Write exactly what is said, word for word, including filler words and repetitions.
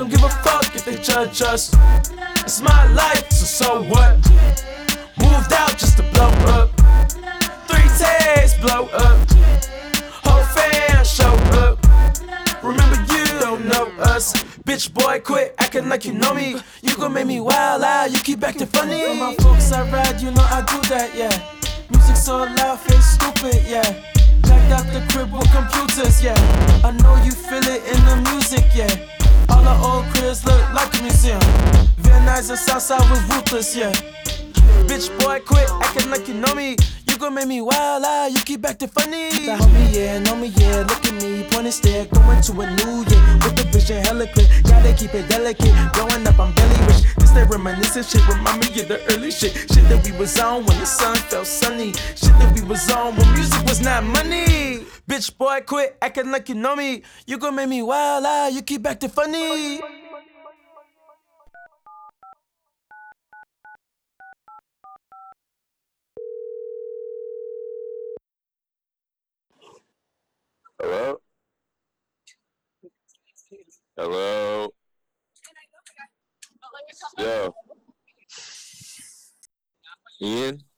don't give a fuck if they judge us. It's my life, so so what? Moved out just to blow up. Three tags blow up. Whole fan show up. Remember you don't know us. Bitch boy quit acting like you know me. You gon' make me wild out, you keep acting funny. For my folks I ride, you know I do that, yeah. Music so loud, face stupid, yeah. Packed out the crib with computers, yeah. I know you feel it in the music, yeah. All the old cribs look like a museum. Van Nuys and Southside was ruthless, yeah. Bitch boy quit acting like you know me. You gon' make me wild out, you keep acting funny. The homie, yeah, know me, yeah, look at me, point and stare, going to a new year, with the vision hella clear, gotta keep it delicate, growing up I'm belly rich, this that reminiscent shit, remind me of the early shit, shit that we was on when the sun felt sunny, shit that we was on when music was not money. Bitch boy quit acting like you know me, you gon' make me wild out, you keep acting funny. Hello? Hello? Yo. Ian?